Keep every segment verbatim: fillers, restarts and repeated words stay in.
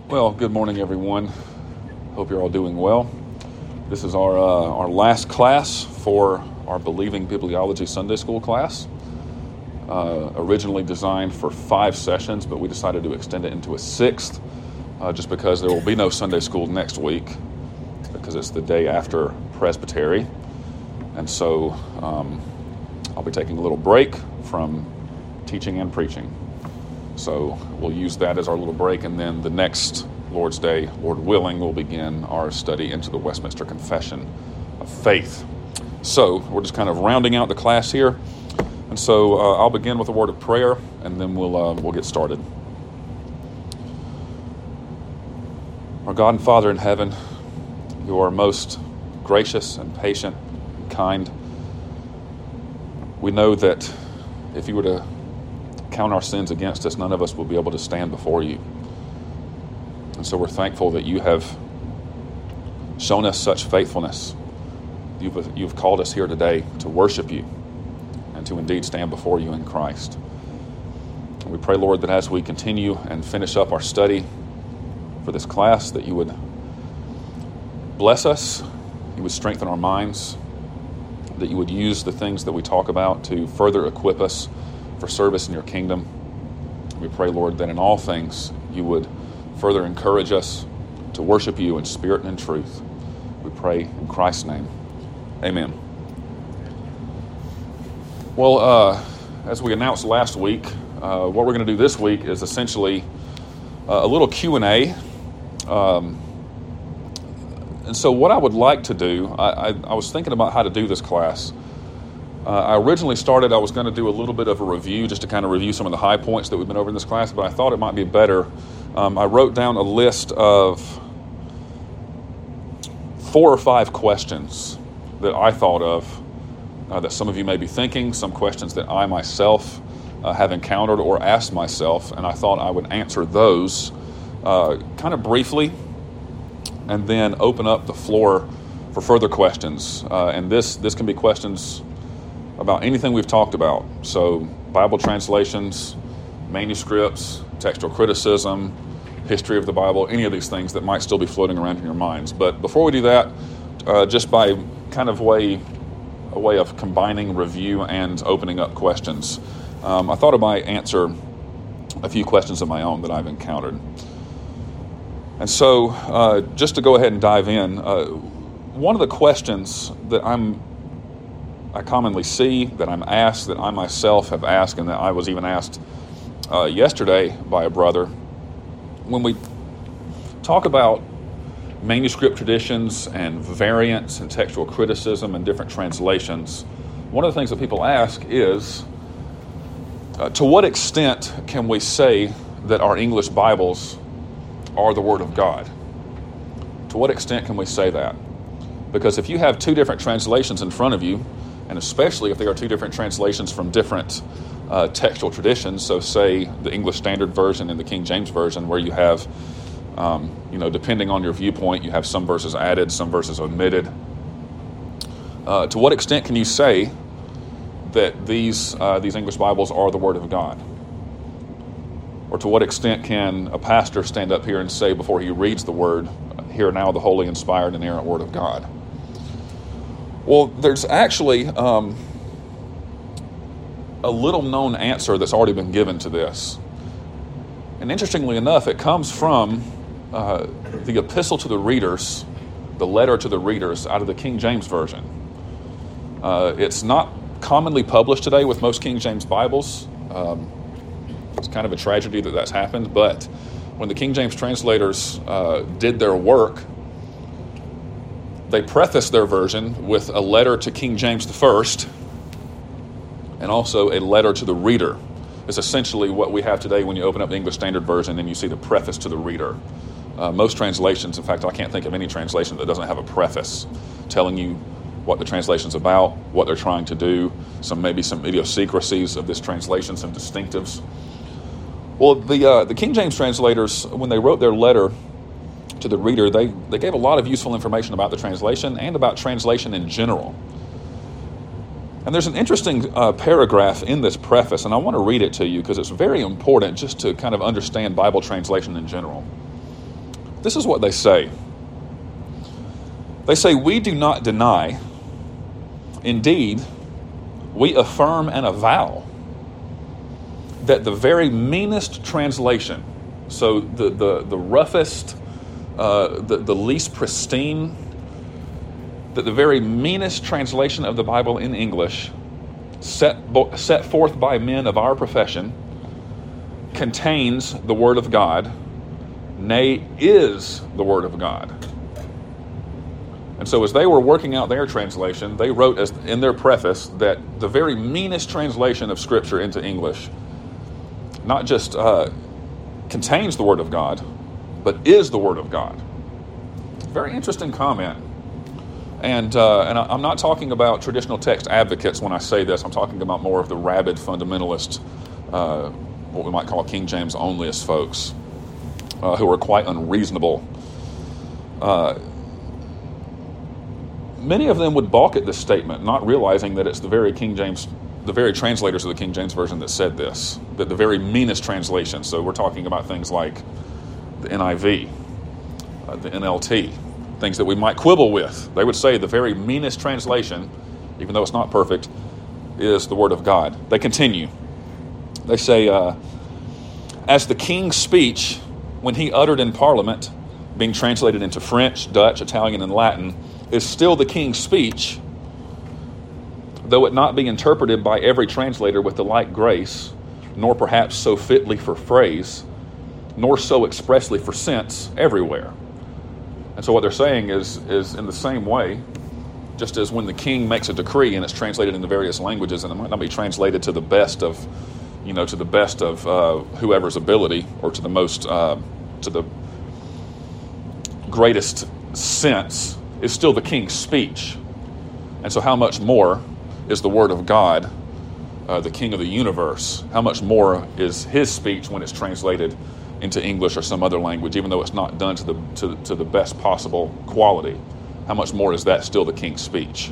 Well, good morning, everyone. Hope you're all doing well. This is our uh, our last class for our Believing Bibliology Sunday School class. Uh, originally designed for five sessions, but we decided to extend it into a sixth, uh, just because there will be no Sunday school next week, because it's the day after Presbytery, and so um, I'll be taking a little break from teaching and preaching. So we'll use that as our little break, and then the next Lord's Day, Lord willing, we'll begin our study into the Westminster Confession of Faith. So we're just kind of rounding out the class here, and so uh, I'll begin with a word of prayer, and then we'll uh, we'll get started. Our God and Father in heaven, you are most gracious and patient and kind. We know that if you were to count our sins against us, none of us will be able to stand before you. And so we're thankful that you have shown us such faithfulness. You've, you've called us here today to worship you and to indeed stand before you in Christ. And we pray, Lord, that as we continue and finish up our study for this class, that you would bless us, you would strengthen our minds, that you would use the things that we talk about to further equip us for service in your kingdom. We pray, Lord, that in all things you would further encourage us to worship you in spirit and in truth. We pray in Christ's name. Amen. Well, uh, as we announced last week, uh, what we're going to do this week is essentially uh, a little Q and A. Um, and so what I would like to do, I, I, I was thinking about how to do this class. Uh, I originally started, I was going to do a little bit of a review, just to kind of review some of the high points that we've been over in this class, but I thought it might be better. Um, I wrote down a list of four or five questions that I thought of, uh, that some of you may be thinking, some questions that I myself uh, have encountered or asked myself, and I thought I would answer those uh, kind of briefly, and then open up the floor for further questions. Uh, and this this can be questions about anything we've talked about. So Bible translations, manuscripts, textual criticism, history of the Bible, any of these things that might still be floating around in your minds. But before we do that, uh, just by kind of way, a way of combining review and opening up questions, um, I thought I might answer a few questions of my own that I've encountered. And so uh, just to go ahead and dive in, uh, one of the questions that I'm I commonly see, that I'm asked, that I myself have asked, and that I was even asked uh, yesterday by a brother, when we talk about manuscript traditions and variants and textual criticism and different translations, one of the things that people ask is, uh, to what extent can we say that our English Bibles are the Word of God? To what extent can we say that? Because if you have two different translations in front of you, and especially if they are two different translations from different uh, textual traditions, so say the English Standard Version and the King James Version, where you have, um, you know, depending on your viewpoint, you have some verses added, some verses omitted. Uh, to what extent can you say that these uh, these English Bibles are the Word of God? Or to what extent can a pastor stand up here and say before he reads the Word, "Hear now the holy, inspired, and inerrant Word of God"? Well, there's actually um, a little-known answer that's already been given to this. And interestingly enough, it comes from uh, the epistle to the readers, the letter to the readers out of the King James Version. Uh, it's not commonly published today with most King James Bibles. Um, it's kind of a tragedy that that's happened, but when the King James translators uh, did their work, they prefaced their version with a letter to King James the First and also a letter to the reader. It's essentially what we have today when you open up the English Standard Version and you see the preface to the reader. Uh, most translations, in fact, I can't think of any translation that doesn't have a preface telling you what the translation's about, what they're trying to do, some maybe some idiosyncrasies of this translation, some distinctives. Well, the uh, the King James translators, when they wrote their letter to the reader, they, they gave a lot of useful information about the translation and about translation in general. And there's an interesting uh, paragraph in this preface, and I want to read it to you because it's very important just to kind of understand Bible translation in general. This is what they say. They say, "We do not deny. Indeed, we affirm and avow that the very meanest translation," so the, the, the roughest, uh, the, the least pristine, that the very meanest translation of the Bible in English set, set forth by men of our profession contains the Word of God, nay, is the Word of God. And so as they were working out their translation, they wrote as in their preface that the very meanest translation of Scripture into English not just uh, contains the Word of God, but is the Word of God. Very interesting comment. And uh, and I'm not talking about traditional text advocates when I say this. I'm talking about more of the rabid fundamentalist, uh, what we might call King James onlyist folks, uh, who are quite unreasonable. Uh, many of them would balk at this statement, not realizing that it's the very King James, the very translators of the King James Version that said this, that the very meanest translation. So we're talking about things like the N I V, uh, the N L T, things that we might quibble with. They would say the very meanest translation, even though it's not perfect, is the Word of God. They continue. They say, uh, as the king's speech, when he uttered in Parliament, being translated into French, Dutch, Italian, and Latin, is still the king's speech, though it not be interpreted by every translator with the like grace, nor perhaps so fitly for phrase, nor so expressly for sense everywhere. And so what they're saying is, is in the same way, just as when the king makes a decree and it's translated into various languages, and it might not be translated to the best of, you know, to the best of uh, whoever's ability, or to the most, uh, to the greatest sense, is still the king's speech. And so how much more is the Word of God, uh, the King of the universe? How much more is his speech when it's translated into English or some other language, even though it's not done to the to, to the best possible quality? How much more is that still the king's speech?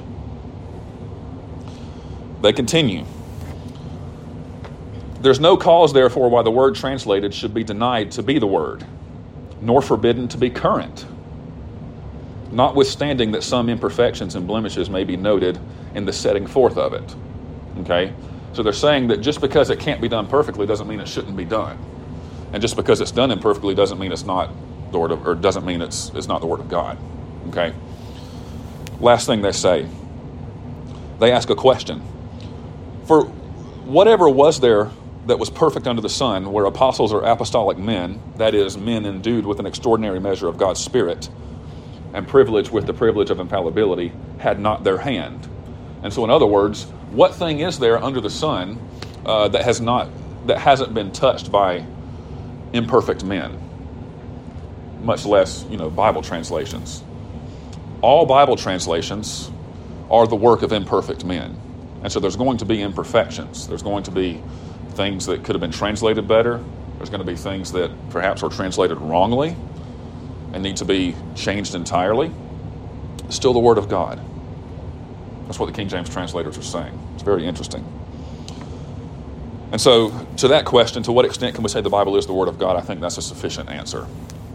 They continue. There's no cause, therefore, why the word translated should be denied to be the word, nor forbidden to be current, notwithstanding that some imperfections and blemishes may be noted in the setting forth of it. Okay? So they're saying that just because it can't be done perfectly doesn't mean it shouldn't be done. And just because it's done imperfectly doesn't mean it's not the word of, or doesn't mean it's it's not the Word of God. Okay? Last thing they say, they ask a question. For whatever was there that was perfect under the sun, where apostles or apostolic men, that is, men endued with an extraordinary measure of God's Spirit, and privileged with the privilege of infallibility, had not their hand. And so in other words, what thing is there under the sun uh, that has not that hasn't been touched by imperfect men, much less, you know, Bible translations? All Bible translations are the work of imperfect men. And so there's going to be imperfections. There's going to be things that could have been translated better. There's going to be things that perhaps were translated wrongly and need to be changed entirely. It's still the Word of God. That's what the King James translators are saying. It's very interesting. And so to that question, to what extent can we say the Bible is the Word of God, I think that's a sufficient answer.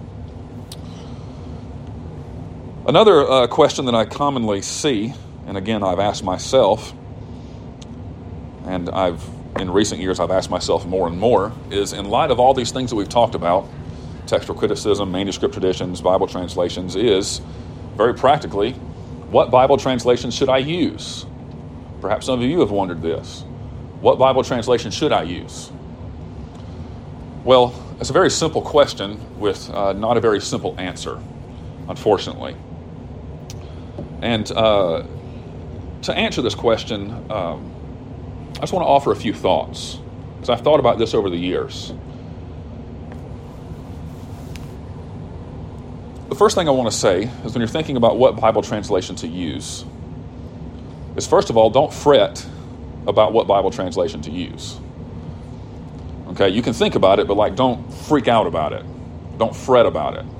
Another uh, question that I commonly see, and again I've asked myself, and I've in recent years I've asked myself more and more, is in light of all these things that we've talked about, textual criticism, manuscript traditions, Bible translations, is very practically, what Bible translation should I use? Perhaps some of you have wondered this. What Bible translation should I use? Well, it's a very simple question with uh, not a very simple answer, unfortunately. And uh, to answer this question, um, I just want to offer a few thoughts, because I've thought about this over the years. The first thing I want to say is when you're thinking about what Bible translation to use, is first of all, don't fret about what Bible translation to use. Okay, you can think about it, but like don't freak out about it. Don't fret about it.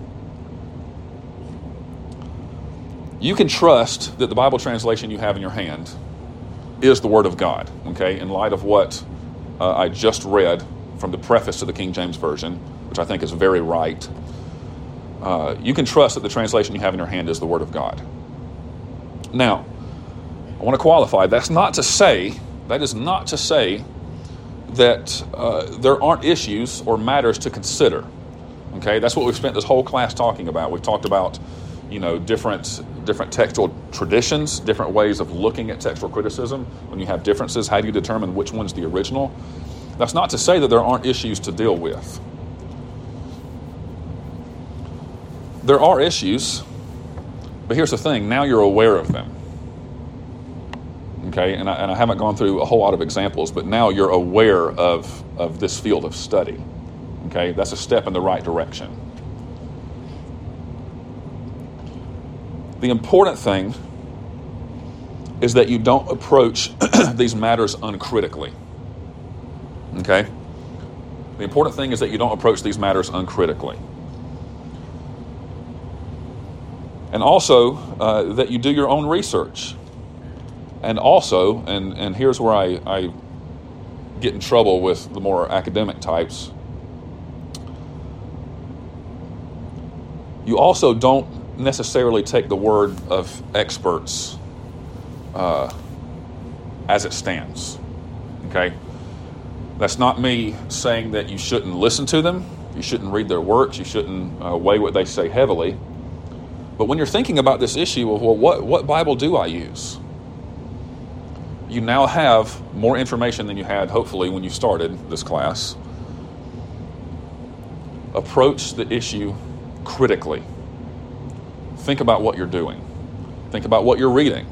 You can trust that the Bible translation you have in your hand is the Word of God, okay, in light of what uh, I just read from the preface to the King James Version, which I think is very right. uh, you can trust that the translation you have in your hand is the Word of God. Now, I want to qualify, that's not to say, that is not to say that uh, there aren't issues or matters to consider. Okay, that's what we've spent this whole class talking about. We've talked about, you know, different different textual traditions, different ways of looking at textual criticism. When you have differences, how do you determine which one's the original? That's not to say that there aren't issues to deal with. There are issues, but here's the thing, now you're aware of them. Okay, and I, and I haven't gone through a whole lot of examples, but now you're aware of, of this field of study. Okay, that's a step in the right direction. The important thing is that you don't approach these matters uncritically. Okay? The important thing is that you don't approach these matters uncritically. And also, uh, that you do your own research. And also, and, and here's where I, I get in trouble with the more academic types, you also don't necessarily take the word of experts uh, as it stands. Okay? That's not me saying that you shouldn't listen to them, you shouldn't read their works, you shouldn't uh, weigh what they say heavily. But when you're thinking about this issue of, well, what, what Bible do I use? You now have more information than you had, hopefully, when you started this class. Approach the issue critically. Think about what you're doing. Think about what you're reading.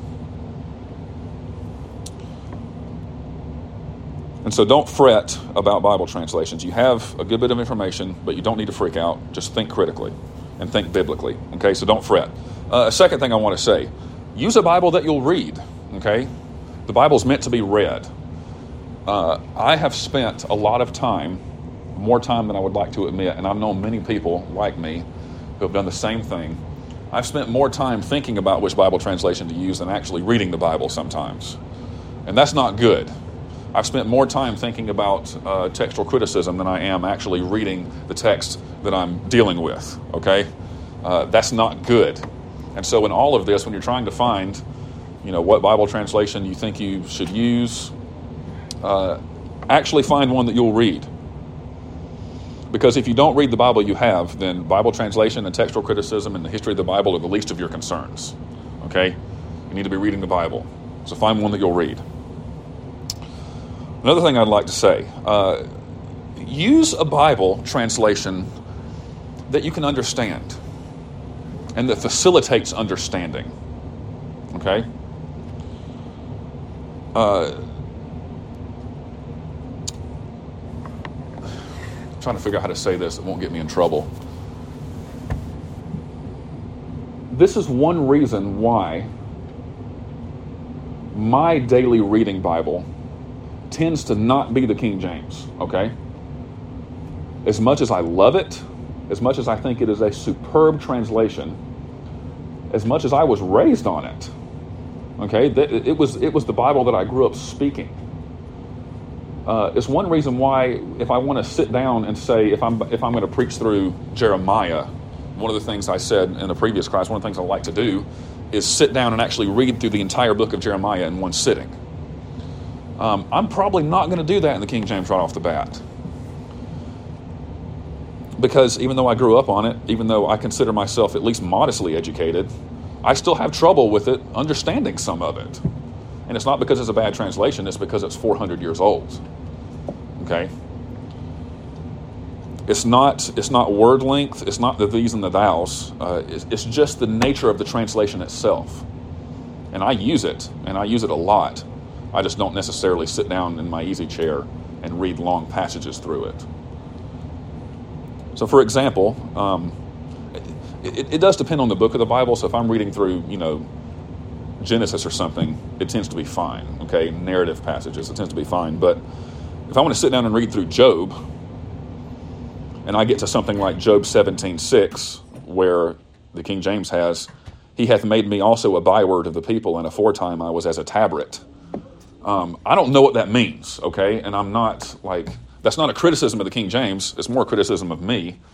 And so don't fret about Bible translations. You have a good bit of information, but you don't need to freak out. Just think critically and think biblically. Okay, so don't fret. Uh, a second thing I want to say, use a Bible that you'll read. Okay, the Bible's meant to be read. Uh, I have spent a lot of time, more time than I would like to admit, and I've known many people like me who have done the same thing. I've spent more time thinking about which Bible translation to use than actually reading the Bible sometimes. And that's not good. I've spent more time thinking about uh, textual criticism than I am actually reading the text that I'm dealing with, okay? Uh, that's not good. And so in all of this, when you're trying to find, you know, what Bible translation you think you should use, uh, actually find one that you'll read. Because if you don't read the Bible you have, then Bible translation and textual criticism and the history of the Bible are the least of your concerns. Okay? You need to be reading the Bible. So find one that you'll read. Another thing I'd like to say, uh, use a Bible translation that you can understand and that facilitates understanding. Okay? Uh, trying to figure out how to say this that won't get me in trouble. This is one reason why my daily reading Bible tends to not be the King James, okay? As much as I love it, as much as I think it is a superb translation, as much as I was raised on it, okay, it was it was the Bible that I grew up speaking. Uh, it's one reason why, if I want to sit down and say, if I'm if I'm going to preach through Jeremiah, one of the things I said in the previous class, one of the things I like to do is sit down and actually read through the entire book of Jeremiah in one sitting. Um, I'm probably not going to do that in the King James right off the bat. Because even though I grew up on it, even though I consider myself at least modestly educated, I still have trouble with it, understanding some of it. And it's not because it's a bad translation, it's because it's four hundred years old. Okay? It's not it's not word length, it's not the these and the thous. Uh, it's, it's just the nature of the translation itself. And I use it, and I use it a lot. I just don't necessarily sit down in my easy chair and read long passages through it. So for example, um, it, it does depend on the book of the Bible. So if I'm reading through, you know, Genesis or something, it tends to be fine, okay? Narrative passages, it tends to be fine. But if I want to sit down and read through Job, and I get to something like Job seventeen six, where the King James has, he hath made me also a byword of the people, and aforetime I was as a tabret. Um, I don't know what that means, okay? And I'm not, like, that's not a criticism of the King James, it's more a criticism of me.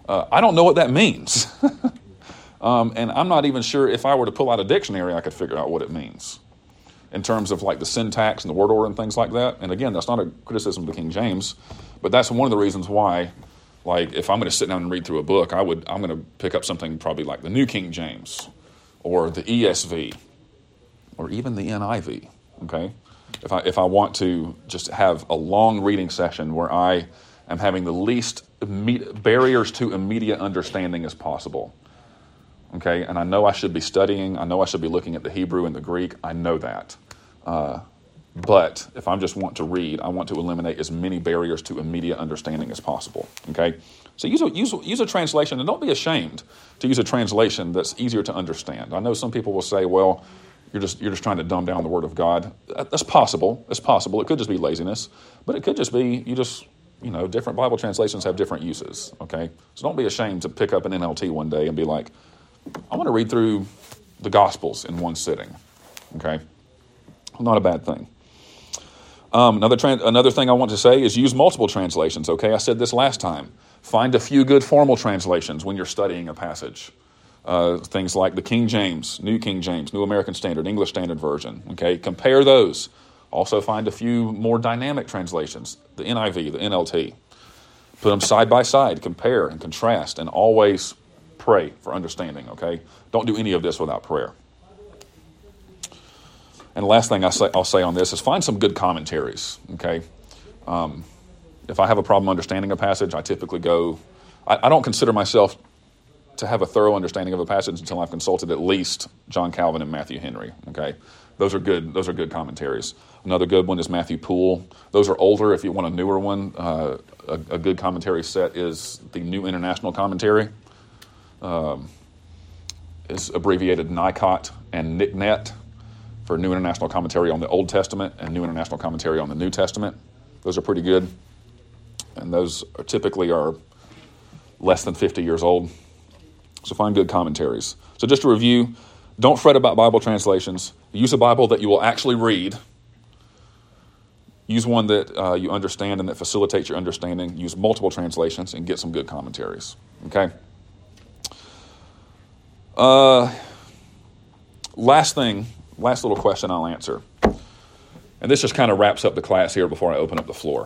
Uh, I don't know what that means. um, and I'm not even sure if I were to pull out a dictionary, I could figure out what it means in terms of like the syntax and the word order and things like that. And again, that's not a criticism of the King James, but that's one of the reasons why, like, if I'm going to sit down and read through a book, I would, I'm going to pick up something probably like the New King James or the E S V or even the N I V, okay? If I, if I want to just have a long reading session where I am having the least imme- barriers to immediate understanding as possible, okay? And I know I should be studying. I know I should be looking at the Hebrew and the Greek. I know that. Uh, but if I'm just want to read, I want to eliminate as many barriers to immediate understanding as possible, okay? So use a, use, use a translation, and don't be ashamed to use a translation that's easier to understand. I know some people will say, well, you're just you're just trying to dumb down the Word of God. That's possible. It's possible. It could just be laziness, but it could just be you just, you know, different Bible translations have different uses, okay? So don't be ashamed to pick up an N L T one day and be like, I want to read through the Gospels in one sitting, okay? Not a bad thing. Um, another tran- another thing I want to say is use multiple translations, okay? I said this last time. Find a few good formal translations when you're studying a passage. Uh, things like the King James, New King James, New American Standard, English Standard Version, okay? Compare those. Also find a few more dynamic translations, the N I V, the N L T. Put them side by side, compare and contrast, and always pray for understanding, okay? Don't do any of this without prayer. And the last thing I say, I'll say on this is find some good commentaries, okay? Um, if I have a problem understanding a passage, I typically go, I, I don't consider myself to have a thorough understanding of a passage until I've consulted at least John Calvin and Matthew Henry, okay? Those are good, those are good commentaries. Another good one is Matthew Poole. Those are older. If you want a newer one, uh, a, a good commentary set is the New International Commentary. Um, it's abbreviated N I C O T and N I C N E T for New International Commentary on the Old Testament and New International Commentary on the New Testament. Those are pretty good. And those are typically are less than fifty years old. So find good commentaries. So just to review, don't fret about Bible translations. Use a Bible that you will actually read. Use one that uh, you understand and that facilitates your understanding. Use multiple translations and get some good commentaries. Okay? Uh, last thing, last little question I'll answer. And this just kind of wraps up the class here before I open up the floor.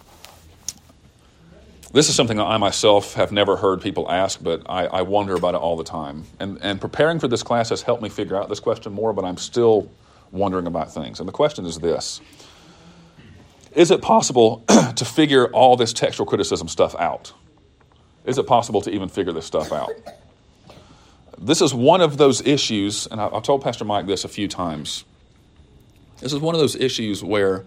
This is something that I myself have never heard people ask, but I, I wonder about it all the time. And, and preparing for this class has helped me figure out this question more, but I'm still wondering about things. And the question is this. Is it possible to figure all this textual criticism stuff out? Is it possible to even figure this stuff out? This is one of those issues, and I, I've told Pastor Mike this a few times. This is one of those issues where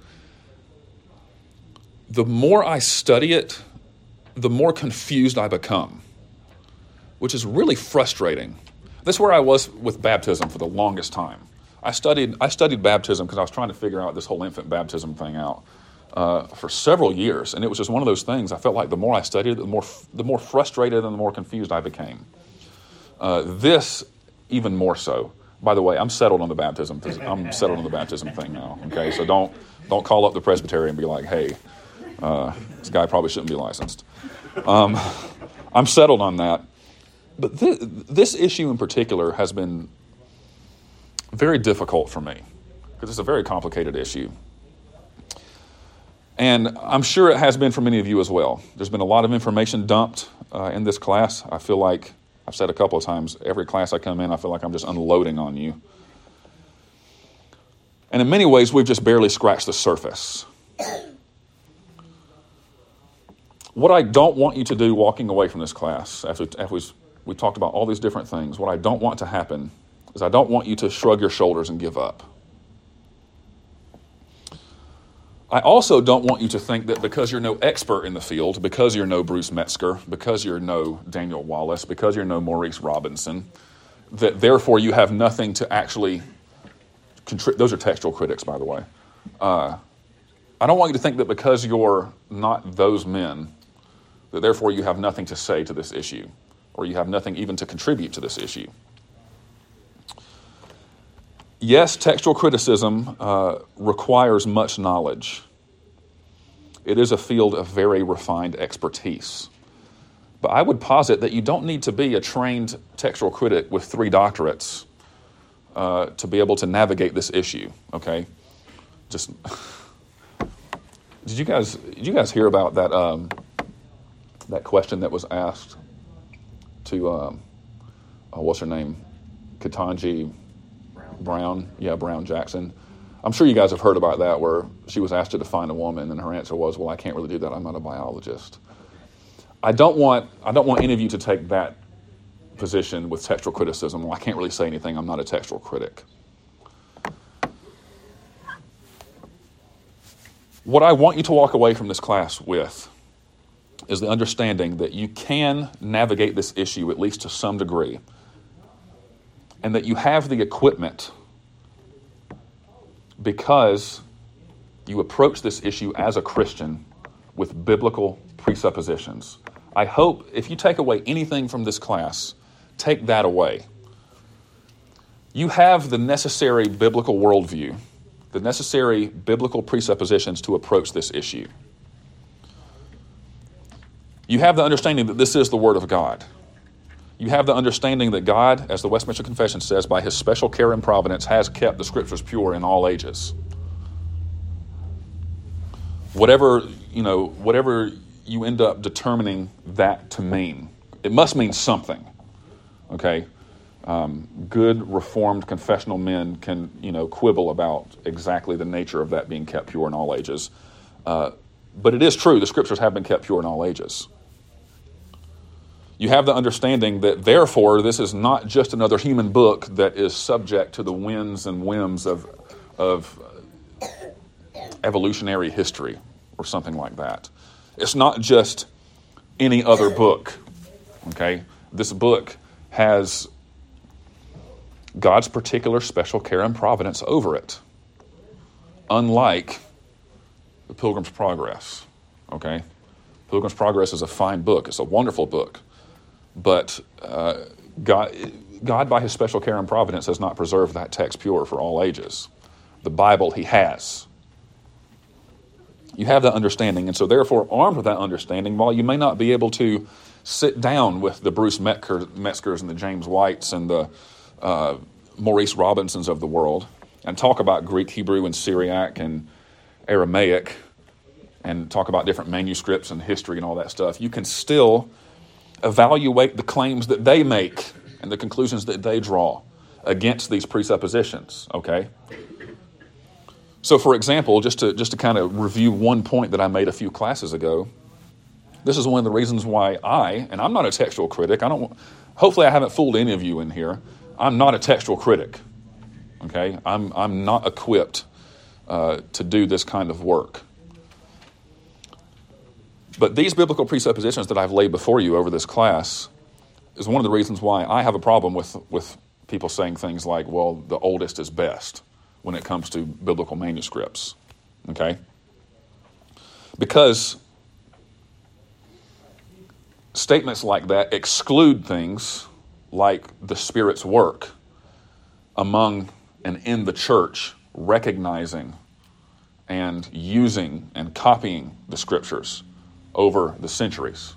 the more I study it, the more confused I become, which is really frustrating. That's where I was with baptism for the longest time. I studied I studied baptism because I was trying to figure out this whole infant baptism thing out uh, for several years, and it was just one of those things. I felt like the more I studied it, the more the more frustrated and the more confused I became. Uh, this even more so. By the way, I'm settled on the baptism. I'm settled on the baptism thing now. Okay, so don't don't call up the presbytery and be like, hey, uh, this guy probably shouldn't be licensed. Um, I'm settled on that. But th- this issue in particular has been very difficult for me because it's a very complicated issue. And I'm sure it has been for many of you as well. There's been a lot of information dumped uh, in this class. I feel like, I've said a couple of times, every class I come in, I feel like I'm just unloading on you. And in many ways, we've just barely scratched the surface. What I don't want you to do walking away from this class, after, after we've, we talked about all these different things, what I don't want to happen is I don't want you to shrug your shoulders and give up. I also don't want you to think that because you're no expert in the field, because you're no Bruce Metzger, because you're no Daniel Wallace, because you're no Maurice Robinson, that therefore you have nothing to actually contribute. Those are textual critics, by the way. Uh, I don't want you to think that because you're not those men, that therefore you have nothing to say to this issue, or you have nothing even to contribute to this issue. Yes, textual criticism uh, requires much knowledge. It is a field of very refined expertise. But I would posit that you don't need to be a trained textual critic with three doctorates uh, to be able to navigate this issue. Okay, just did you guys did you guys hear about that um, that question that was asked to um, oh, what's her name, Ketanji Brown. Brown, yeah, Brown Jackson. I'm sure you guys have heard about that, where she was asked to define a woman, and her answer was, "Well, I can't really do that. I'm not a biologist." I don't want I don't want any of you to take that position with textual criticism. Well, I can't really say anything. I'm not a textual critic. What I want you to walk away from this class with is the understanding that you can navigate this issue at least to some degree, and that you have the equipment because you approach this issue as a Christian with biblical presuppositions. I hope if you take away anything from this class, take that away. You have the necessary biblical worldview, the necessary biblical presuppositions to approach this issue. You have the understanding that this is the Word of God. You have the understanding that God, as the Westminster Confession says, by His special care and providence, has kept the Scriptures pure in all ages. Whatever, you know, whatever you end up determining that to mean, it must mean something. Okay, um, good Reformed confessional men can, you know, quibble about exactly the nature of that being kept pure in all ages, uh, but it is true. The Scriptures have been kept pure in all ages. You have the understanding that, therefore, this is not just another human book that is subject to the winds and whims of of evolutionary history or something like that. It's not just any other book, okay? This book has God's particular special care and providence over it, unlike the Pilgrim's Progress, okay? Pilgrim's Progress is a fine book. It's a wonderful book. But uh, God, God, by His special care and providence, has not preserved that text pure for all ages. The Bible He has. You have that understanding, and so therefore, armed with that understanding, while you may not be able to sit down with the Bruce Metzger, Metzgers and the James Whites and the uh, Maurice Robinsons of the world and talk about Greek, Hebrew, and Syriac and Aramaic and talk about different manuscripts and history and all that stuff, you can still evaluate the claims that they make and the conclusions that they draw against these presuppositions, okay? So, for example, just to just to kind of review one point that I made a few classes ago, this is one of the reasons why I, and I'm not a textual critic, I don't, hopefully I haven't fooled any of you in here, I'm not a textual critic, okay? I'm, I'm not equipped uh, to do this kind of work. But these biblical presuppositions that I've laid before you over this class is one of the reasons why I have a problem with, with people saying things like, well, the oldest is best when it comes to biblical manuscripts, okay? Because statements like that exclude things like the Spirit's work among and in the church, recognizing and using and copying the Scriptures over the centuries.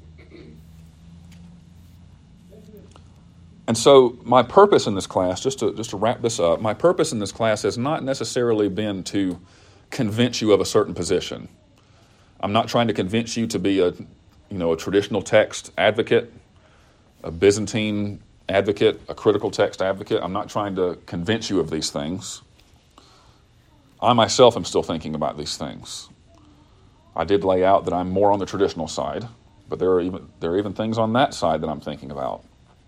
And so my purpose in this class, just to just to wrap this up, my purpose in this class has not necessarily been to convince you of a certain position. I'm not trying to convince you to be a, you know, a traditional text advocate, a Byzantine advocate, a critical text advocate. I'm not trying to convince you of these things. I myself am still thinking about these things. I did lay out that I'm more on the traditional side, but there are even there are even things on that side that I'm thinking about.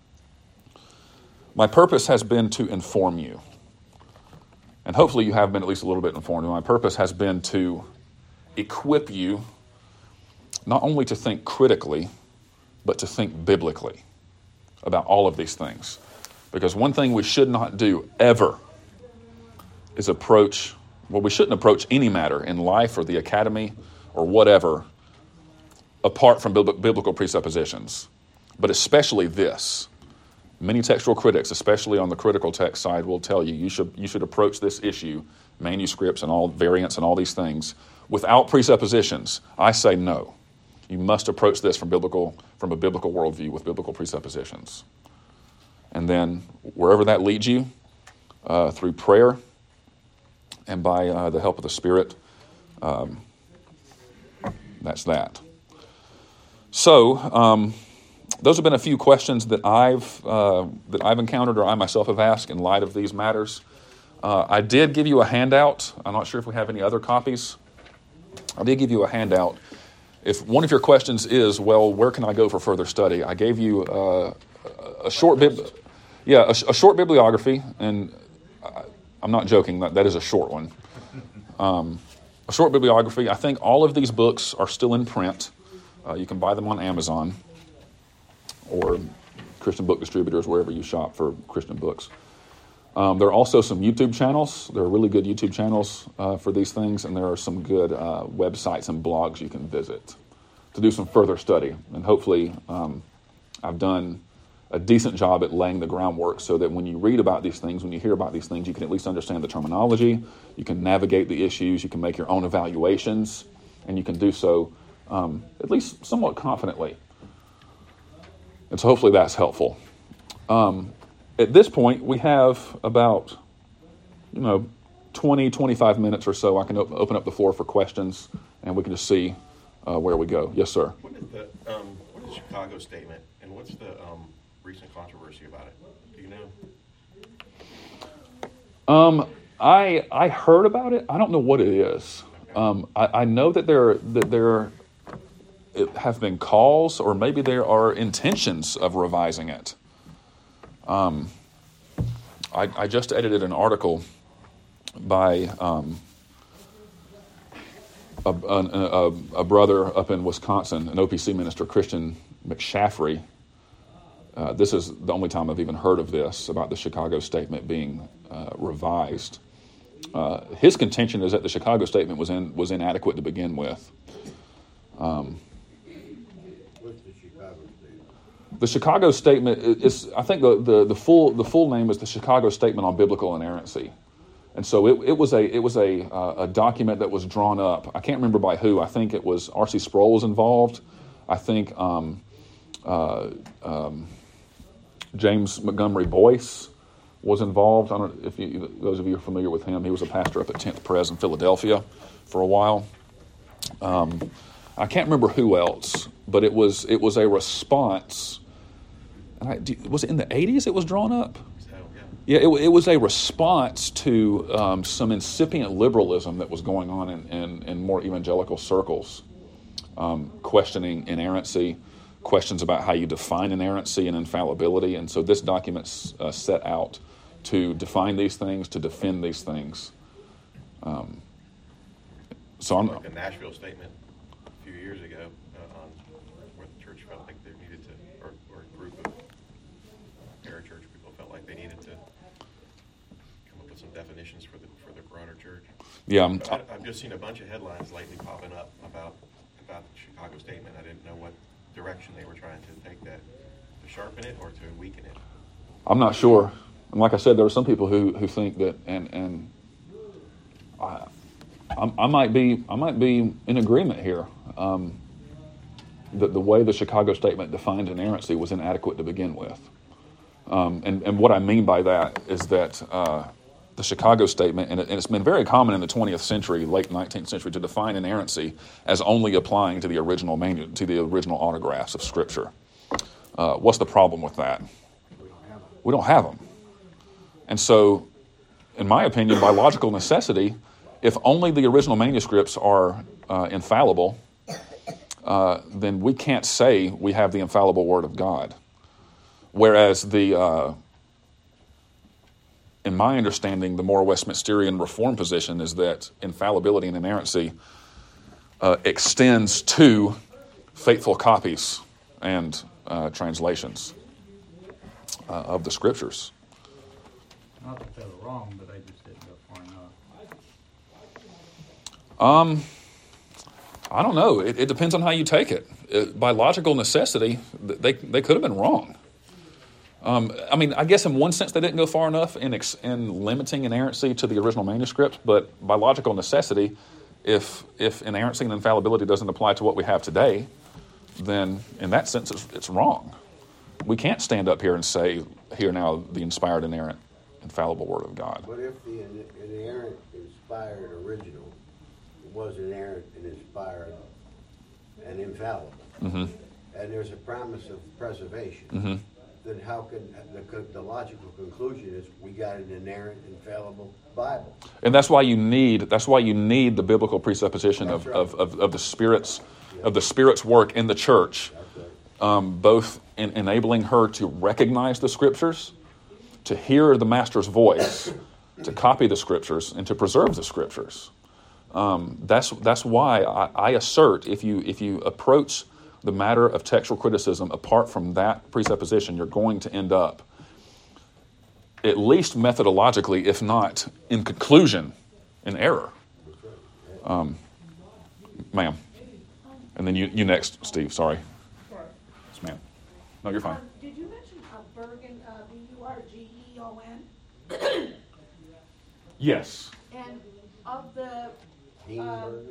My purpose has been to inform you. And hopefully you have been at least a little bit informed. My purpose has been to equip you not only to think critically, but to think biblically about all of these things. Because one thing we should not do ever is approach, well, we shouldn't approach any matter in life or the academy or whatever apart from biblical presuppositions. But especially this. Many textual critics, especially on the critical text side, will tell you you should you should approach this issue, manuscripts and all variants and all these things, without presuppositions. I say no. You must approach this from biblical from a biblical worldview with biblical presuppositions. And then wherever that leads you, uh, through prayer and by uh, the help of the Spirit, um, that's that. So um, those have been a few questions that I've uh, that I've encountered or I myself have asked in light of these matters. Uh, I did give you a handout. I'm not sure if we have any other copies. I did give you a handout. If one of your questions is, well, where can I go for further study? I gave you uh, a short bib, yeah, a, a short bibliography, and I, I'm not joking. That that is a short one. Um, a short bibliography. I think all of these books are still in print. Uh, you can buy them on Amazon or Christian book distributors, wherever you shop for Christian books. Um, there are also some YouTube channels. There are really good YouTube channels uh, for these things, and there are some good uh, websites and blogs you can visit to do some further study. And hopefully um, I've done a decent job at laying the groundwork so that when you read about these things, when you hear about these things, you can at least understand the terminology, you can navigate the issues, you can make your own evaluations, and you can do so um, at least somewhat confidently. And so hopefully that's helpful. Um, At this point, we have about, you know, twenty, twenty-five minutes or so. I can op- open up the floor for questions, and we can just see uh, where we go. Yes, sir. What is the um, what is the Chicago Statement, and what's the um, recent controversy about it? Do you know? Um, I I heard about it. I don't know what it is. Um, I, I know that there that there have been calls, or maybe there are intentions of revising it. Um, I, I just edited an article by um, a, a, a brother up in Wisconsin, an O P C minister, Christian McShaffrey. Uh, this is the only time I've even heard of this, about the Chicago Statement being uh, revised. Uh, his contention is that the Chicago Statement was in, was inadequate to begin with. Um, The Chicago Statement is, I think the, the, the full the full name is the Chicago Statement on Biblical Inerrancy, and so it, it was a it was a uh, a document that was drawn up. I can't remember by who. I think it was R C Sproul was involved. I think um, uh, um, James Montgomery Boyce was involved. I don't know if you, those of you are familiar with him. He was a pastor up at tenth Pres in Philadelphia for a while. Um, I can't remember who else, but it was it was a response. And I, was it in the eighties it was drawn up? So, yeah, yeah it, it was a response to um, some incipient liberalism that was going on in, in, in more evangelical circles, um, questioning inerrancy, questions about how you define inerrancy and infallibility. And so this document uh, set out to define these things, to defend these things. Um, so I'm like the Nashville Statement a few years ago uh, on where the church felt like they needed to, or, or a group of parachurch people felt like they needed to come up with some definitions for the for the broader church. Yeah, I, I've just seen a bunch of headlines lately popping up about about the Chicago Statement. I didn't know what direction they were trying to take that, to sharpen it or to weaken it. I'm not sure. And like I said, there are some people who, who think that, and and I, I, I might be I might be in agreement here. Um, that the way the Chicago Statement defined inerrancy was inadequate to begin with. Um, and, and what I mean by that is that uh, the Chicago Statement, and, it, and it's been very common in the twentieth century, late nineteenth century, to define inerrancy as only applying to the original manu- to the original autographs of Scripture. Uh, what's the problem with that? We don't have them. And so, in my opinion, by logical necessity, if only the original manuscripts are uh, infallible, uh, then we can't say we have the infallible Word of God. Whereas the, uh, in my understanding, the more Westminsterian Reformed position is that infallibility and inerrancy uh, extends to faithful copies and uh, translations uh, of the Scriptures. Not that they were wrong, but they just didn't go far enough. Um, I don't know. It, it depends on how you take it. it. By logical necessity, they they could have been wrong. Um, I mean, I guess in one sense they didn't go far enough in, ex, in limiting inerrancy to the original manuscript, but by logical necessity, if if inerrancy and infallibility doesn't apply to what we have today, then in that sense, it's, it's wrong. We can't stand up here and say, here now, the inspired, inerrant, infallible Word of God. But if the in- inerrant, inspired original was inerrant and inspired and infallible, Mm-hmm. and there's a promise of preservation, Mm-hmm. then how can, the, co- the logical conclusion is we got an inerrant, infallible Bible. And that's why you need that's why you need the biblical presupposition of, That's right. of, of, of the Spirit's of the Spirit's work in the church, That's right. um, both in enabling her to recognize the Scriptures, to hear the Master's voice, to copy the Scriptures, and to preserve the Scriptures. Um, that's that's why I, I assert if you if you approach the matter of textual criticism apart from that presupposition, you're going to end up, at least methodologically, if not in conclusion, in error. Um, ma'am. And then you, you next, Steve. Sorry. Sure. Yes, ma'am. No, you're fine. Um, did you mention uh, Bergen, uh, B U R G E O N? Yes. And of the, Heenberg?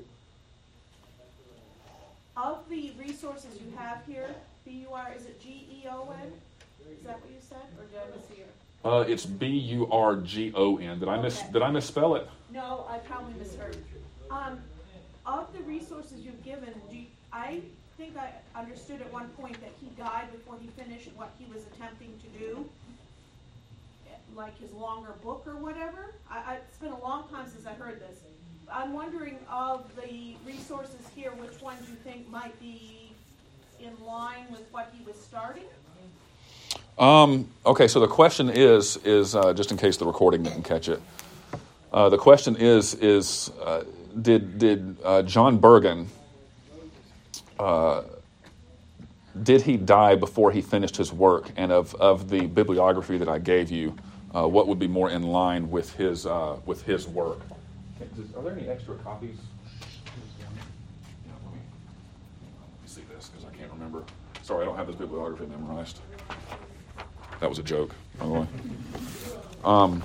of the resources you have here, B U R, is it G E O N? Is that what you said, or did I mishear? Uh, it's B U R G O N. Did I miss? Okay. Did I misspell it? No, I probably misheard. Um, of the resources you've given, do you, I think I understood at one point that he died before he finished what he was attempting to do, like his longer book or whatever. I, I, it's been a long time since I heard this. I'm wondering, of the resources here, which ones you think might be in line with what he was starting? Um, okay, so the question is, is uh, just in case the recording didn't catch it, uh, the question is, is uh, did did uh, John Bergen, uh, did he die before he finished his work? And of, of the bibliography that I gave you, uh, what would be more in line with his uh, with his work? Are there any extra copies? Yeah, let me, let me see this because I can't remember. Sorry, I don't have this bibliography memorized. That was a joke, by the way. Um,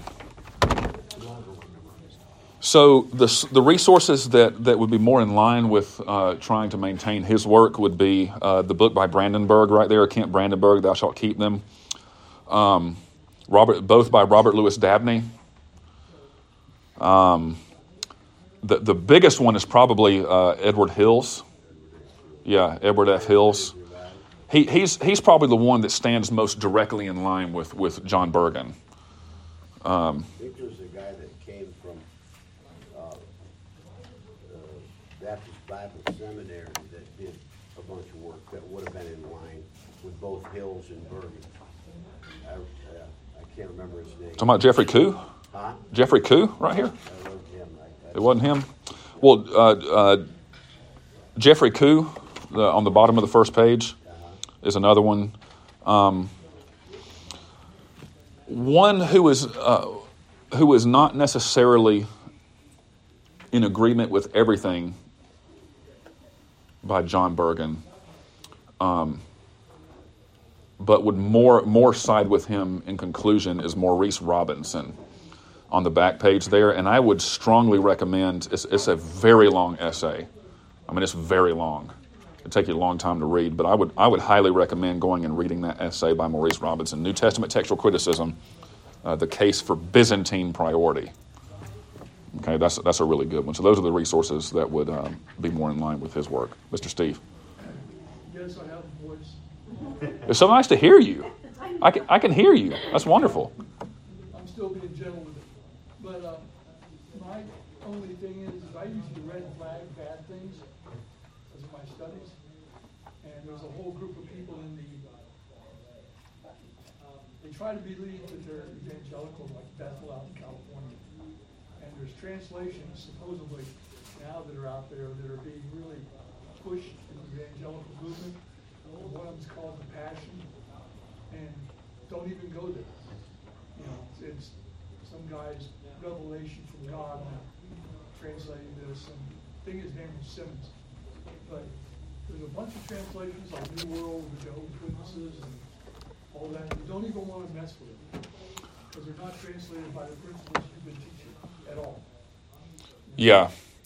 so the the resources that, that would be more in line with uh, trying to maintain his work would be uh, the book by Brandenburg right there, Kent Brandenburg, Thou Shalt Keep Them. Um, Robert, both by Robert Louis Dabney. Um, the the biggest one is probably uh, Edward Hills. Yeah, Edward F. Hills. He, he's he's probably the one that stands most directly in line with, with John Bergen. Um, I think it was the guy that came from uh, uh, Baptist Bible Seminary that did a bunch of work that would have been in line with both Hills and Bergen. I, uh, I can't remember his name. talking about Jeffrey Koo? Huh? Jeffrey Koo, right here? I wrote him. I, It wasn't him? Well, uh, uh, Jeffrey Koo, the, on the bottom of the first page, is another one. Um, one who is uh, who is not necessarily in agreement with everything by John Bergen, um, but would more more side with him in conclusion is Maurice Robinson on the back page there. And I would strongly recommend, it's, it's a very long essay. I mean, it's very long. It'd take you a long time to read, but I would I would highly recommend going and reading that essay by Maurice Robinson, New Testament Textual Criticism, uh, The Case for Byzantine Priority. Okay, that's that's a really good one. So those are the resources that would um, be more in line with his work. Mister Steve. Yes, I have a voice. It's so nice to hear you. I can, I can hear you. That's wonderful. I'm still being gentle with it. But uh, my only thing is, is I usually red flag bad things because of my studies. And there's a whole group of people in the, uh, they try to believe that they're evangelical, like Bethel out in California. And there's translations, supposedly, now that are out there that are being really pushed in the evangelical movement. One of them's called The Passion. And don't even go there. You know, it's, it's some guy's revelation from God on translating this, and I think his name was Simmons. But there's a bunch of translations like New World, the Jehovah's Witnesses, and all that. You don't even want to mess with it because they're not translated by the principles you've been teaching at all. Yeah.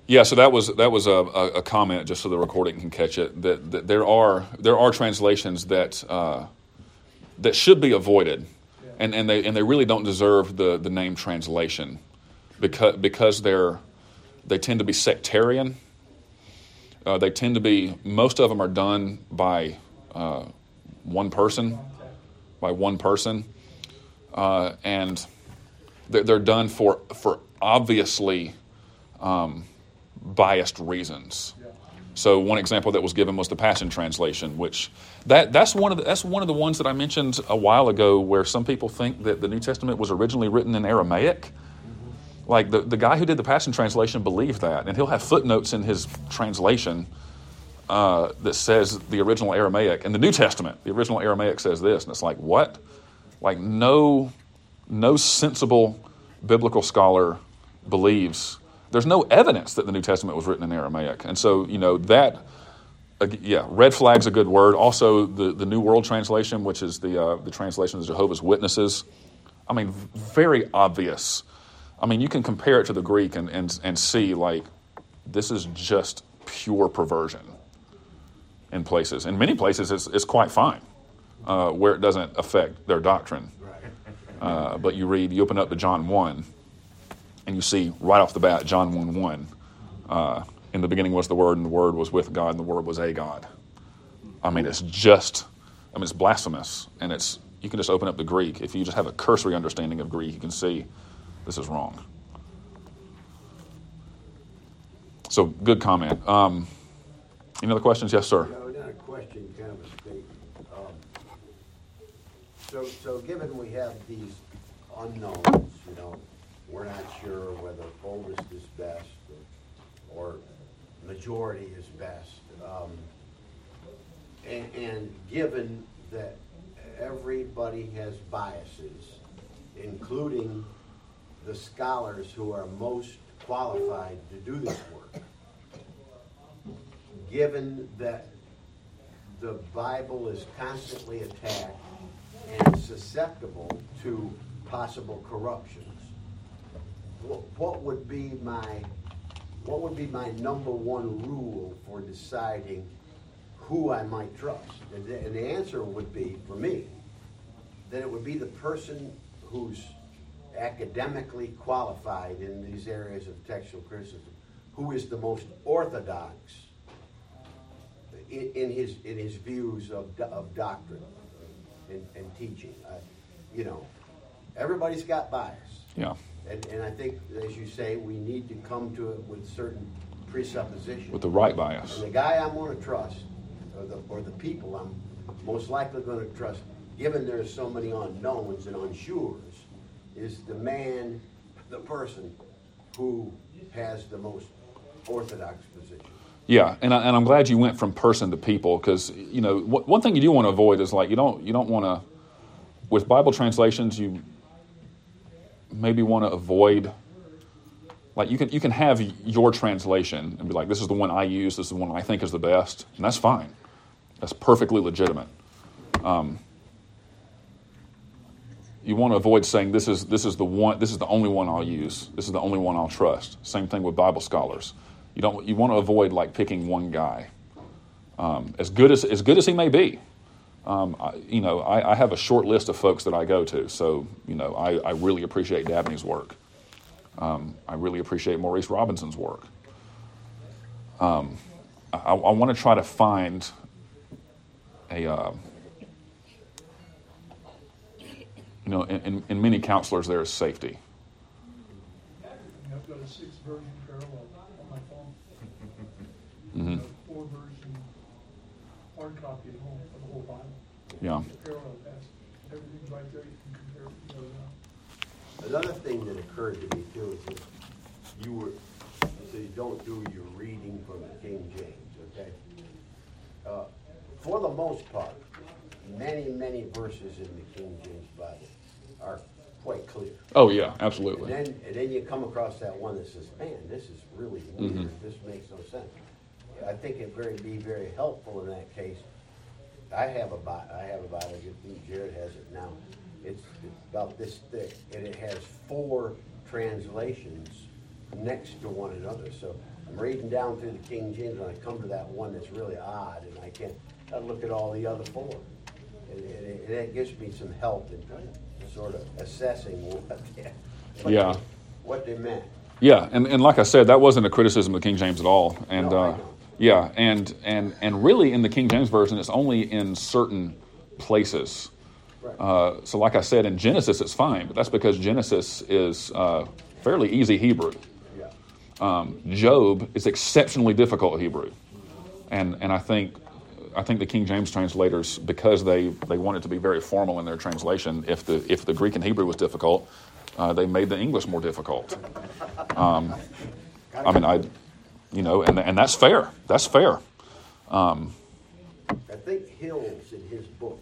Yeah, so that was that was a, a, a comment, just so the recording can catch it. That, that there are there are translations that uh, that should be avoided, and, and they and they really don't deserve the, the name translation, because because they're they tend to be sectarian. Uh, they tend to be most of them are done by uh, one person, by one person, uh, and they're, they're done for for obviously. Um, biased reasons. So one example that was given was the Passion Translation, which that that's one of the, that's one of the ones that I mentioned a while ago, where some people think that the New Testament was originally written in Aramaic. Like the, the guy who did the Passion Translation believed that, and he'll have footnotes in his translation uh, that says the original Aramaic. In the New Testament, the original Aramaic says this, and it's like, what? Like no no sensible biblical scholar believes. There's no evidence that the New Testament was written in Aramaic. And so, you know, that, uh, yeah, red flag's a good word. Also, the, the New World Translation, which is the uh, the translation of Jehovah's Witnesses, I mean, very obvious. I mean, you can compare it to the Greek and, and, and see, like, this is just pure perversion in places. In many places, it's, it's quite fine, uh, where it doesn't affect their doctrine. Uh, but you read, you open up to John one, and you see right off the bat, John one one, uh, in the beginning was the Word, and the Word was with God, and the Word was a God. I mean, it's just, I mean, it's blasphemous. And it's, you can just open up the Greek. If you just have a cursory understanding of Greek, you can see this is wrong. So, good comment. Um, any other questions? Yes, sir. No, not a question, kind of a statement. Um, so, so given we have these unknowns, you know, we're not sure whether oldest is best or, or majority is best. Um, and, and given that everybody has biases, including the scholars who are most qualified to do this work, given that the Bible is constantly attacked and susceptible to possible corruptions, what would be my what would be my number one rule for deciding who I might trust? And the, and the answer would be, for me, that it would be the person who's academically qualified in these areas of textual criticism, who is the most orthodox in, in his in his views of of doctrine and, and teaching. Uh, you know, everybody's got bias. Yeah. And, and I think, as you say, we need to come to it with certain presuppositions. With the right bias. And the guy I'm going to trust, or the, or the people I'm most likely going to trust, given there's so many unknowns and unsures, is the man, the person who has the most orthodox position. Yeah, and, I, and I'm glad you went from person to people, because, you know, wh- one thing you do want to avoid is, like, you don't you don't want to, with Bible translations, you maybe want to avoid, like, you can you can have your translation and be like, this is the one I use, this is the one I think is the best, and that's fine. That's perfectly legitimate. Um, you want to avoid saying this is this is the one, this is the only one I'll use, this is the only one I'll trust. Same thing with Bible scholars. You don't you want to avoid, like, picking one guy, um, as good as as good as he may be. Um, I, you know, I, I have a short list of folks that I go to, so, you know, I, I really appreciate Dabney's work. Um, I really appreciate Maurice Robinson's work. Um, I, I want to try to find a, uh, you know, in, in, in many counselors there is safety. I've got a six version parallel on my phone. Mm-hmm. Four version hard copy at home of the whole Bible. Yeah. The parallel text. Everything's right there. You can compare it to the other. Another thing that occurred to me too is that you were, so you don't do your reading from the King James, okay? Uh, for the most part, many, many verses in the King James Bible are quite clear. Oh, yeah, absolutely. And then, and then you come across that one that says, man, this is really weird. Mm-hmm. This makes no sense. I think it very be very helpful in that case. I have a Bible, I have a Bible, I think Jared has it now. It's, it's about this thick, and it has four translations next to one another. So I'm reading down through the King James, and I come to that one that's really odd, and I can't, I look at all the other four. And, and, it, and it gives me some help in sort of assessing what they, what Yeah. they, what they meant. Yeah, and, and like I said, that wasn't a criticism of the King James at all. And No, I uh, know. yeah, and and and really in the King James version, it's only in certain places. Right. Uh, so, like I said, in Genesis, it's fine, but that's because Genesis is uh, fairly easy Hebrew. Yeah. Um, Job is exceptionally difficult Hebrew, and and I think I think the King James translators, because they, they wanted to be very formal in their translation, if the if the Greek and Hebrew was difficult, uh, they made the English more difficult. Um, I mean, I, you know, and and that's fair. That's fair. Um, I think Hills in his book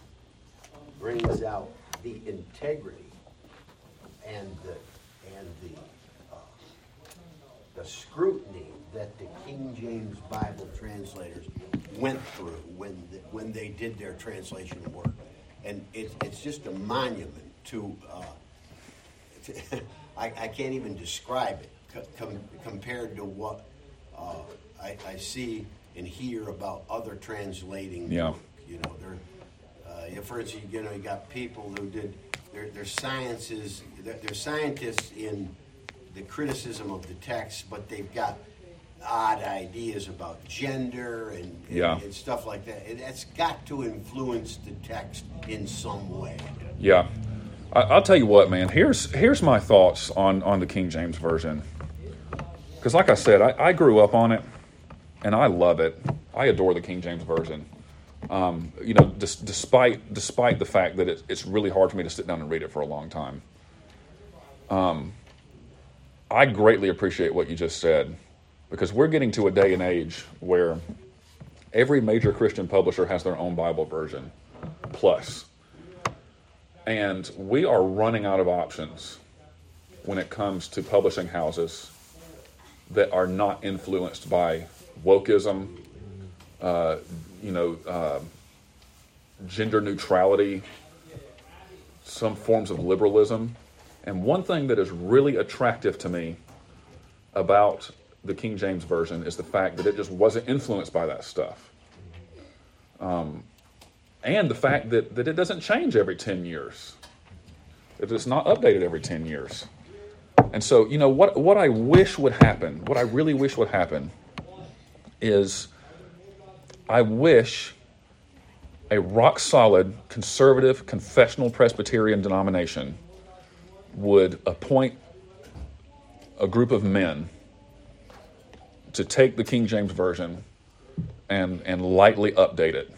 brings out the integrity and the and the uh, the scrutiny that the King James Bible translators went through when the, when they did their translation work, and it, it's just a monument to. Uh, to I, I can't even describe it com- compared to what uh, I, I see and hear about other translating. Yeah. work. You know, they're, uh, you know, for instance, you know, you got people who did their their sciences, they're, they're scientists in the criticism of the text, but they've got odd ideas about gender and, and, Yeah. and stuff like that. And that's got to influence the text in some way. Yeah, I, I'll tell you what, man. Here's here's my thoughts on, on the King James version. Because, like I said, I, I grew up on it, and I love it. I adore the King James version. Um, you know, dis- despite despite the fact that it, it's really hard for me to sit down and read it for a long time. Um, I greatly appreciate what you just said, because we're getting to a day and age where every major Christian publisher has their own Bible version, plus. And we are running out of options when it comes to publishing houses that are not influenced by wokeism, uh, you know, uh, gender neutrality, some forms of liberalism. And one thing that is really attractive to me about the King James Version is the fact that it just wasn't influenced by that stuff. Um, and the fact that, that it doesn't change every ten years. That it's not updated every ten years. And so, you know, what, what I wish would happen, what I really wish would happen is I wish a rock-solid, conservative, confessional Presbyterian denomination would appoint a group of men to take the King James Version and and lightly update it.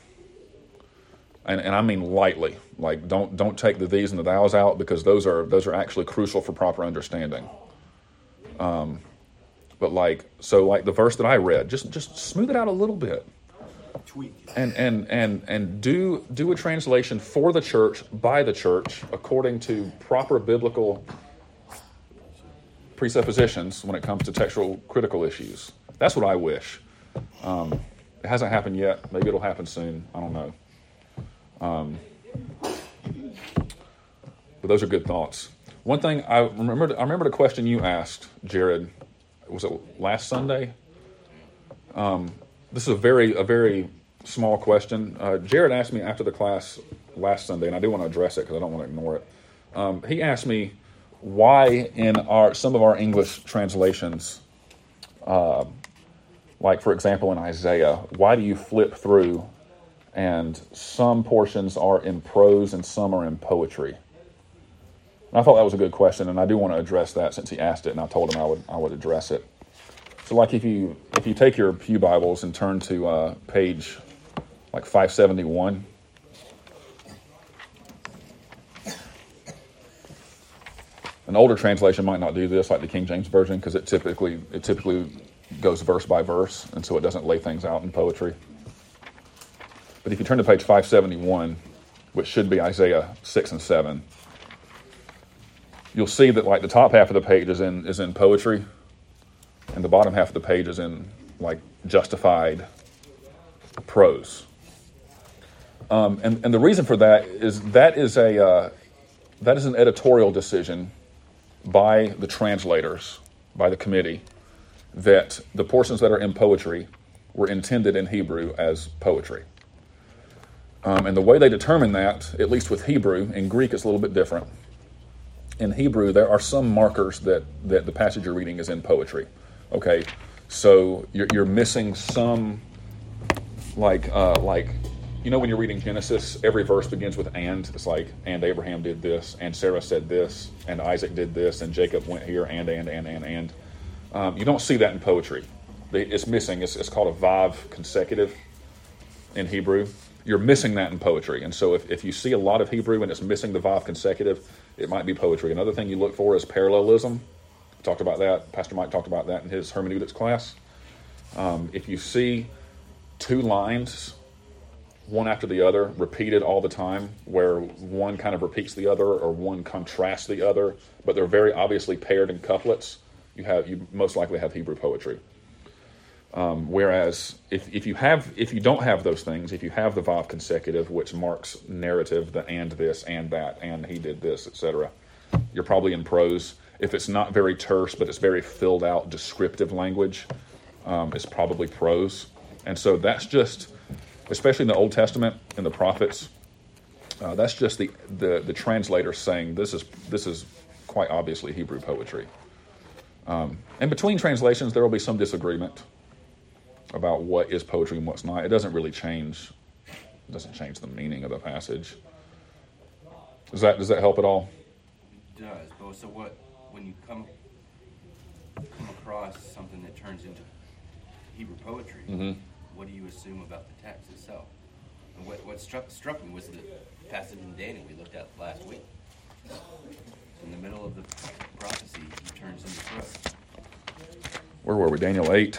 And and I mean lightly. Like don't don't take the these and the thous out, because those are those are actually crucial for proper understanding. Um, but like so like the verse that I read, just just smooth it out a little bit. Tweak. And and and and do do a translation for the church, by the church, according to proper biblical presuppositions when it comes to textual critical issues. That's what I wish. Um, it hasn't happened yet. Maybe it'll happen soon. I don't know. Um, but those are good thoughts. One thing I remember, I remember the question you asked, Jared. Was it last Sunday? Um, this is a very a very small question. Uh, Jared asked me after the class last Sunday, and I do want to address it because I don't want to ignore it. Um, he asked me why in our some of our English translations, uh, like for example in Isaiah, why do you flip through and some portions are in prose and some are in poetry? And I thought that was a good question, and I do want to address that since he asked it, and I told him I would I would address it. So, like if you if you take your Pew Bibles and turn to uh, page like five seventy-one. An older translation might not do this, like the King James Version, because it typically it typically goes verse by verse, and so it doesn't lay things out in poetry. But if you turn to page five seventy-one, which should be Isaiah six and seven, you'll see that like the top half of the page is in is in poetry, and the bottom half of the page is in like justified prose. Um, and, and the reason for that is that is a uh, that is an editorial decision by the translators, by the committee, that the portions that are in poetry were intended in Hebrew as poetry. Um, and the way they determine that, at least with Hebrew, in Greek it's a little bit different. In Hebrew, there are some markers that, that the passage you're reading is in poetry. Okay, so you're, you're missing some, like, uh, like, you know when you're reading Genesis, every verse begins with and. It's like, and Abraham did this, and Sarah said this, and Isaac did this, and Jacob went here, and, and, and, and, and. Um, you don't see that in poetry. They, it's missing. It's, it's called a vav consecutive in Hebrew. You're missing that in poetry. And so if, if you see a lot of Hebrew and it's missing the vav consecutive, it might be poetry. Another thing you look for is parallelism. We talked about that. Pastor Mike talked about that in his hermeneutics class. Um, if you see two lines, one after the other, repeated all the time, where one kind of repeats the other or one contrasts the other, but they're very obviously paired in couplets, you have you most likely have Hebrew poetry. Um, whereas if, if you have if you don't have those things, if you have the vav consecutive, which marks narrative, the and this and that and he did this, et cetera, you're probably in prose. If it's not very terse, but it's very filled out descriptive language, um, it's probably prose. And so that's just, especially in the Old Testament and the prophets, uh, that's just the, the the translator saying this is this is quite obviously Hebrew poetry. Um, and between translations, there will be some disagreement about what is poetry and what's not. It doesn't really change. It doesn't change the meaning of the passage. Does that does that help at all? It does. But so what? When you come come across something that turns into Hebrew poetry, Mm-hmm. what do you assume about the text itself? And what what struck struck me was the passage in Daniel we looked at last week. In the middle of the prophecy, he turns into prose. Where were we? Daniel eight.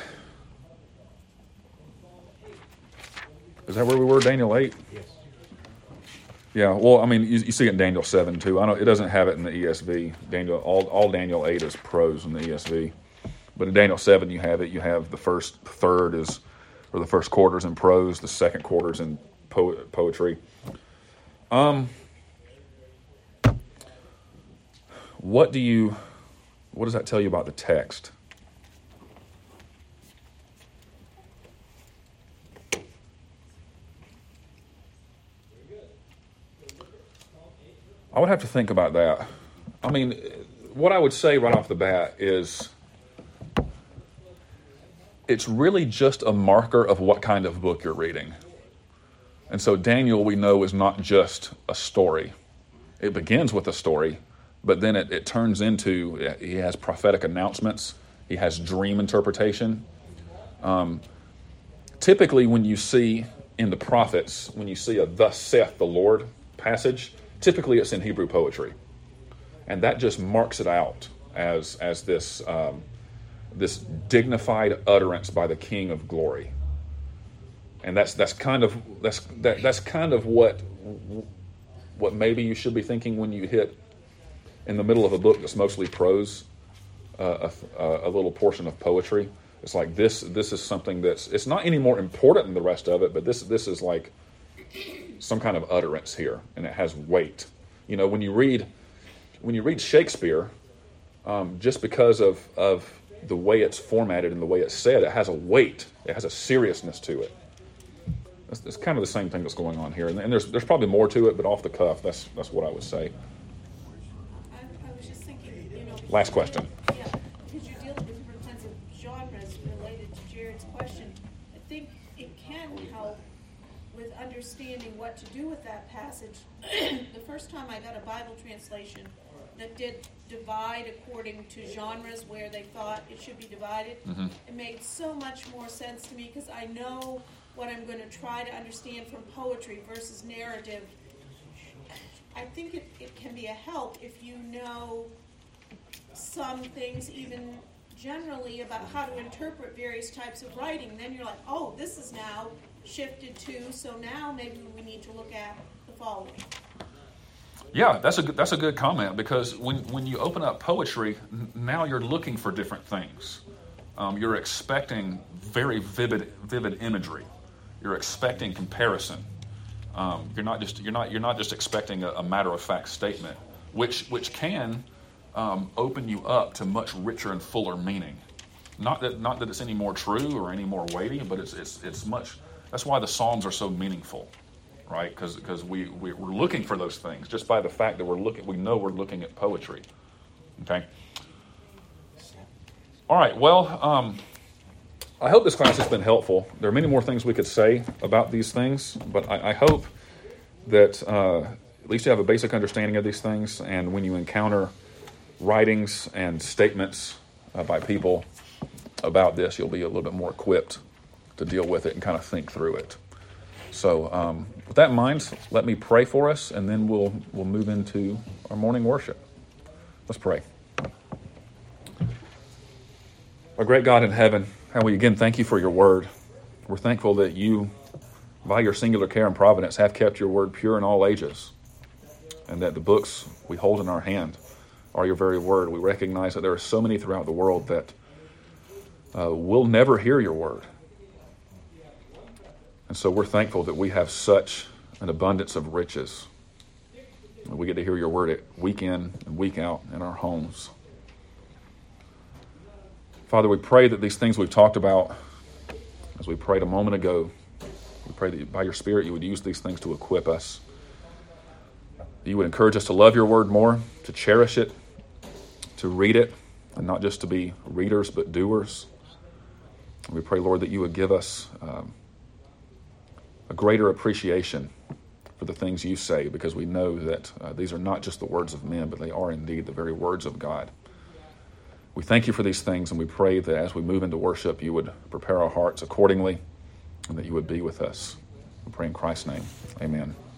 Is that where we were? Daniel eight? Yes. Yeah, well, I mean, you, you see it in Daniel seven, too. I know it doesn't have it in the E S V. Daniel, all, all Daniel eight is prose in the E S V. But in Daniel seven, you have it. You have the first third is, or the first quarter is in prose, the second quarter is in po- poetry. Um, what do you, what does that tell you about the text? I would have to think about that. I mean, what I would say right off the bat is it's really just a marker of what kind of book you're reading. And so Daniel, we know, is not just a story. It begins with a story, but then it, it turns into, he has prophetic announcements, he has dream interpretation. Um, typically when you see in the prophets, when you see a thus saith the Lord passage, typically it's in Hebrew poetry. And that just marks it out as as this um, this dignified utterance by the King of Glory. And that's that's kind of that's that, that's kind of what what maybe you should be thinking when you hit in the middle of a book that's mostly prose, uh, a, a little portion of poetry. It's like this this is something that's it's not any more important than the rest of it, but this this is like some kind of utterance here, and it has weight. You know, when you read when you read Shakespeare, um, just because of of the way it's formatted and the way it's said, it has a weight. It has a seriousness to it. It's, it's kind of the same thing that's going on here, and, and there's there's probably more to it, but off the cuff, that's that's what I would say. I, I was just thinking, you know. Last question. Yeah, because you're dealing with different kinds of genres related to Jared's question. I think it can help with understanding what to do with that passage. The first time I got a Bible translation that did divide according to genres where they thought it should be divided, Mm-hmm. it made so much more sense to me because I know what I'm going to try to understand from poetry versus narrative. I think it, it can be a help if you know some things even generally about how to interpret various types of writing. Then you're like, oh, this is now shifted to, so now maybe we need to look at the following. Yeah, that's a good, that's a good comment, because when, when you open up poetry, n- now you're looking for different things. Um, you're expecting very vivid vivid imagery. You're expecting comparison. Um, you're not just you're not you're not just expecting a, a matter of fact statement, which which can um, open you up to much richer and fuller meaning. Not that not that it's any more true or any more weighty, but it's it's it's much. That's why the Psalms are so meaningful, right? Because because we, we we're looking for those things just by the fact that we're looking. We know we're looking at poetry. Okay. All right. Well, um, I hope this class has been helpful. There are many more things we could say about these things, but I, I hope that uh, at least you have a basic understanding of these things. And when you encounter writings and statements uh, by people about this, you'll be a little bit more equipped to deal with it and kind of think through it. So um, with that in mind, let me pray for us, and then we'll we'll move into our morning worship. Let's pray. Our great God in heaven, how we again thank you for your word. We're thankful that you, by your singular care and providence, have kept your word pure in all ages, and that the books we hold in our hand are your very word. We recognize that there are so many throughout the world that Uh, we'll never hear your word. And so we're thankful that we have such an abundance of riches. We get to hear your word week in and week out in our homes. Father, we pray that these things we've talked about, as we prayed a moment ago, we pray that by your Spirit you would use these things to equip us. You would encourage us to love your word more, to cherish it, to read it, and not just to be readers but doers. We pray, Lord, that you would give us um, a greater appreciation for the things you say, because we know that uh, these are not just the words of men, but they are indeed the very words of God. We thank you for these things, and we pray that as we move into worship, you would prepare our hearts accordingly, and that you would be with us. We pray in Christ's name. Amen.